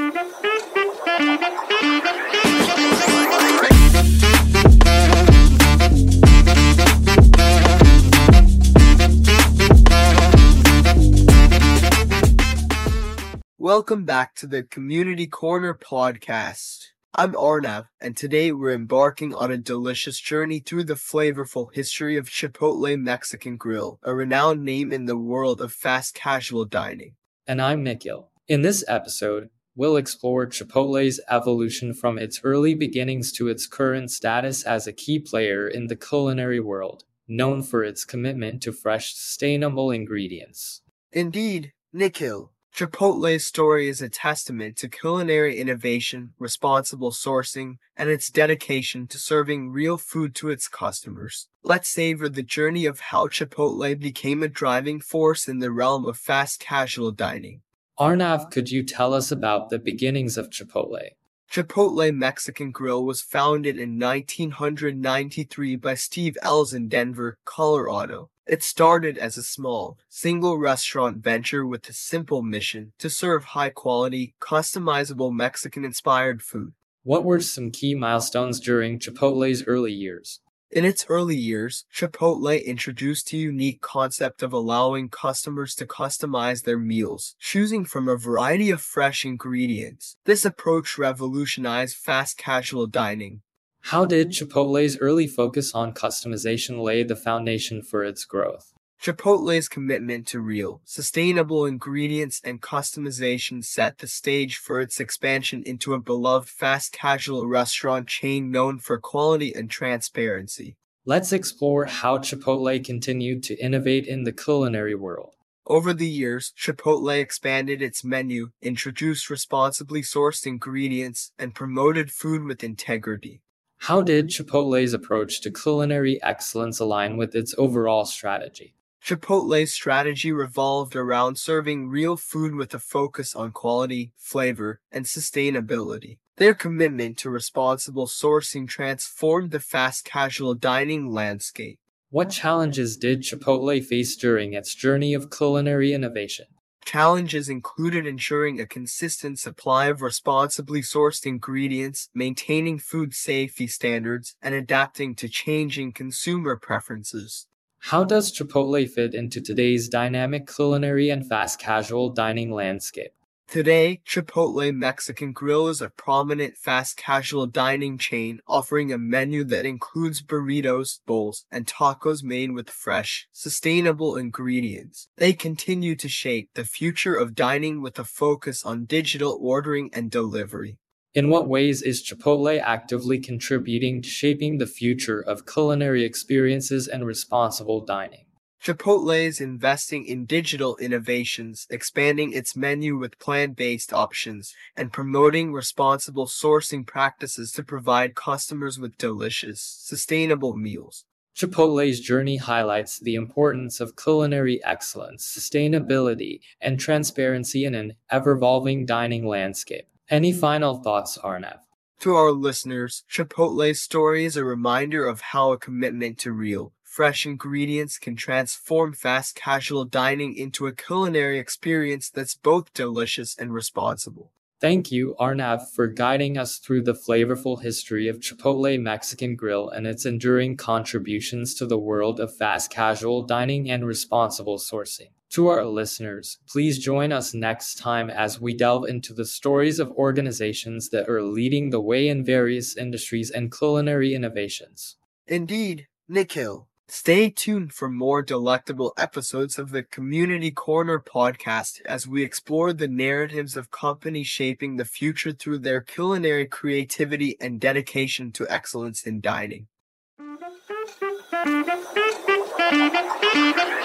Welcome back to the Community Corner podcast. I'm Arnav, and today we're embarking on a delicious journey through the flavorful history of Chipotle Mexican Grill, a renowned name in the world of fast casual dining. And I'm Nikhil. In this episode, we'll explore Chipotle's evolution from its early beginnings to its current status as a key player in the culinary world, known for its commitment to fresh, sustainable ingredients. Indeed, Nikhil. Chipotle's story is a testament to culinary innovation, responsible sourcing, and its dedication to serving real food to its customers. Let's savor the journey of how Chipotle became a driving force in the realm of fast casual dining. Arnav, could you tell us about the beginnings of Chipotle? Chipotle Mexican Grill was founded in 1993 by Steve Ells in Denver, Colorado. It started as a small, single-restaurant venture with a simple mission to serve high-quality, customizable Mexican-inspired food. What were some key milestones during Chipotle's early years? In its early years, Chipotle introduced a unique concept of allowing customers to customize their meals, choosing from a variety of fresh ingredients. This approach revolutionized fast casual dining. How did Chipotle's early focus on customization lay the foundation for its growth? Chipotle's commitment to real, sustainable ingredients and customization set the stage for its expansion into a beloved fast casual restaurant chain known for quality and transparency. Let's explore how Chipotle continued to innovate in the culinary world. Over the years, Chipotle expanded its menu, introduced responsibly sourced ingredients, and promoted food with integrity. How did Chipotle's approach to culinary excellence align with its overall strategy? Chipotle's strategy revolved around serving real food with a focus on quality, flavor, and sustainability. Their commitment to responsible sourcing transformed the fast casual dining landscape. What challenges did Chipotle face during its journey of culinary innovation? Challenges included ensuring a consistent supply of responsibly sourced ingredients, maintaining food safety standards, and adapting to changing consumer preferences. How does Chipotle fit into today's dynamic culinary and fast casual dining landscape? Today, Chipotle Mexican Grill is a prominent fast casual dining chain offering a menu that includes burritos, bowls, and tacos made with fresh, sustainable ingredients. They continue to shape the future of dining with a focus on digital ordering and delivery. In what ways is Chipotle actively contributing to shaping the future of culinary experiences and responsible dining? Chipotle is investing in digital innovations, expanding its menu with plant-based options, and promoting responsible sourcing practices to provide customers with delicious, sustainable meals. Chipotle's journey highlights the importance of culinary excellence, sustainability, and transparency in an ever-evolving dining landscape. Any final thoughts, Arnav? To our listeners, Chipotle's story is a reminder of how a commitment to real, fresh ingredients can transform fast casual dining into a culinary experience that's both delicious and responsible. Thank you, Arnav, for guiding us through the flavorful history of Chipotle Mexican Grill and its enduring contributions to the world of fast casual dining and responsible sourcing. To our listeners, please join us next time as we delve into the stories of organizations that are leading the way in various industries and culinary innovations. Indeed, Nikhil. Stay tuned for more delectable episodes of the Community Corner podcast as we explore the narratives of companies shaping the future through their culinary creativity and dedication to excellence in dining.